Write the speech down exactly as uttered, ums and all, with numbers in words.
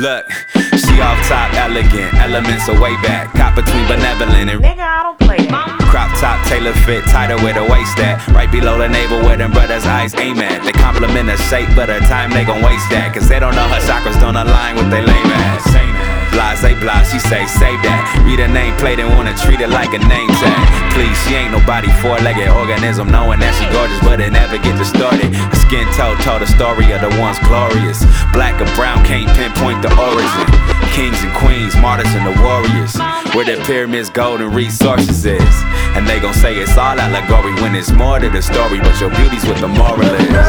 Look, she off top, elegant, elements are way back. Caught between benevolent and nigga, I don't play that. crop top, tailor fit, tighter with a waist at. Right below the navel where them brothers' eyes aim at. They compliment her shape, but her time they gon' waste that. Cause they don't know her chakras don't align with they lame ass. Blase, blase, she say, save that. Read her name plate and wanna treat it like a name tag. Please, she ain't nobody four-legged organism, knowing that she gorgeous, but it never get distorted. Her skin toe told the story of the once glorious. Black or brown can't pinpoint the origin. Kings and queens, martyrs and the warriors. Where the pyramids, gold and resources is. And they gon' say it's all allegory when it's more to the story, but your beauty's what the moral is.